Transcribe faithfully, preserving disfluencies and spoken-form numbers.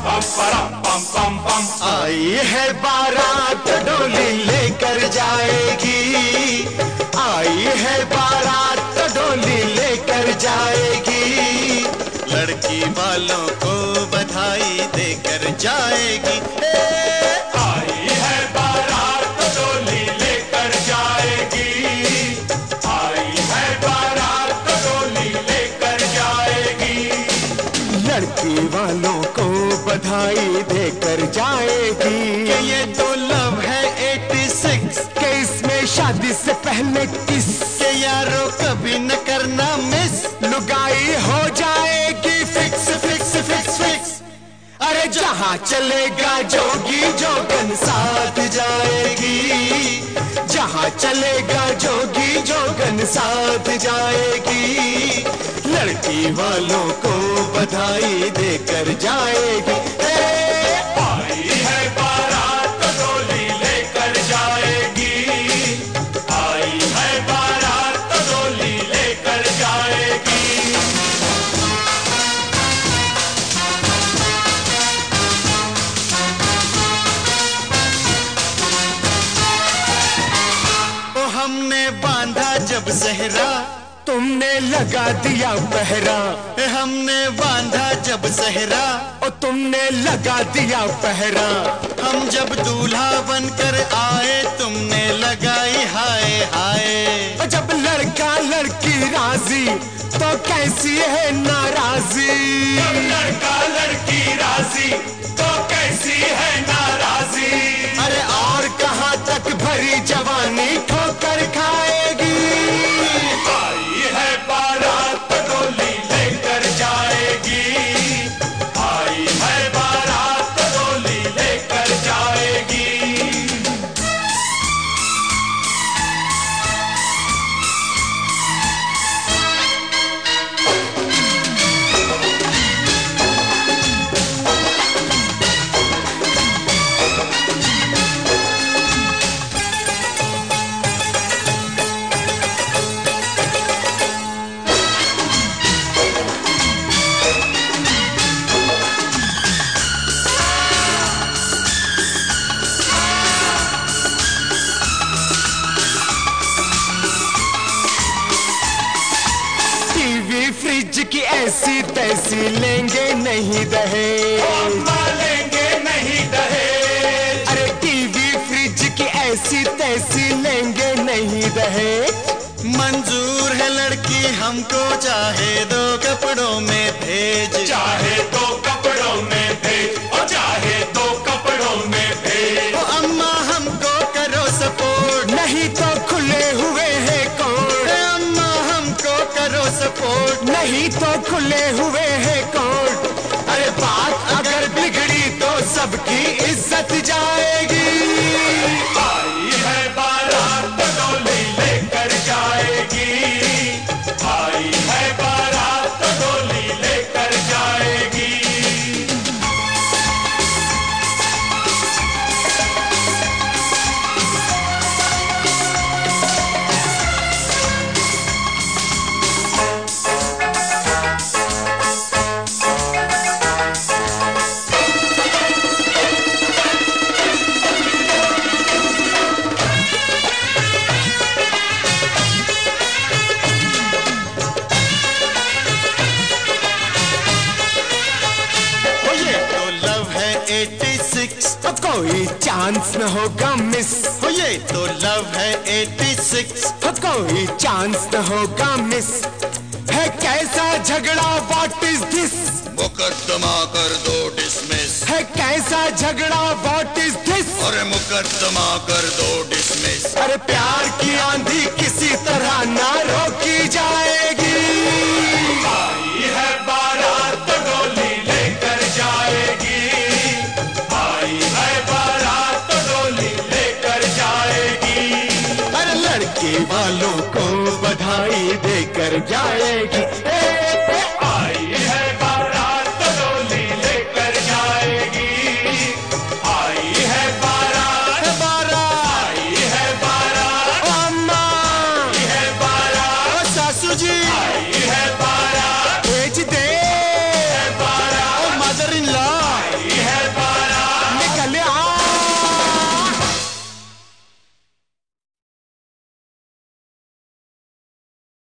आई है बारात डोली लेकर जाएगी, आई है बारात डोली लेकर जाएगी, लड़की वालों को बधाई देकर जाएगी। आई है बारात डोली लेकर जाएगी, आई है बारात डोली लेकर जाएगी, लड़की वालों को बधाई देकर जाएगी। कि ये तो लव है छियासी, के इसमें शादी से पहले किस, के यारों कभी न करना मिस, लुगाई हो जाएगी फिक्स फिक्स फिक्स फिक्स। अरे जहाँ चलेगा जोगी जोगन साथ जाएगी, जहाँ चलेगा जोगी जोगन साथ जाएगी, लड़की वालों को बधाई देकर जाएगी। आई है बारात डोली लेकर जाएगी, आई है बारात डोली लेकर जाएगी। तो हमने बांधा जब सहरा, तुमने लगा दिया पहरा, हमने बांधा जब सहरा, और तुमने लगा दिया पहरा, हम जब दूल्हा बनकर आए तुमने लगाई हाय हाय। और जब लड़का लड़की राजी तो कैसी है नाराजी, जब लड़का लड़की राजी तो कैसी है नाराजी। अरे और कहाँ तक भरी जवानी ठोकर खाएगी। आई है बारात डोली लेकर जाएगी, आई है बारात डोली लेकर जाएगी। फ्रिज की ऐसी तैसी लेंगे नहीं दहेज, अम्मा लेंगे नहीं दहेज। अरे टीवी फ्रिज की ऐसी तैसी लेंगे नहीं दहेज, मंजूर है लड़की हमको चाहे दो कपड़ों में भेज, चाहे दो कपड़ों में भेज, और चाहे दो कपड़ों में भेज। ओ अम्मा हमको करो सपोर्ट, नहीं तो खुले हुए हैं कोर्ट, अम्मा हमको करो सपोर्ट, नहीं तो खुले हुए हैं कोर्ट। अरे बात अगर बिगड़ी तो सबकी इज्जत जाएगी। आई है बारात डोली लेकर जाएगी, आई है बारात डोली लेकर जाएगी। छियासी, तो कोई चांस न होगा मिस, हो ये तो लव है छियासी, तो कोई चांस न होगा मिस। है कैसा झगड़ा व्हाट इज दिस, मुकदमा कर दो डिसमिस, है कैसा झगड़ा व्हाट इज दिस, अरे मुकदमा कर दो डिसमिस। अरे प्यार की आंधी किसी तरह ना रोकी जाएगी।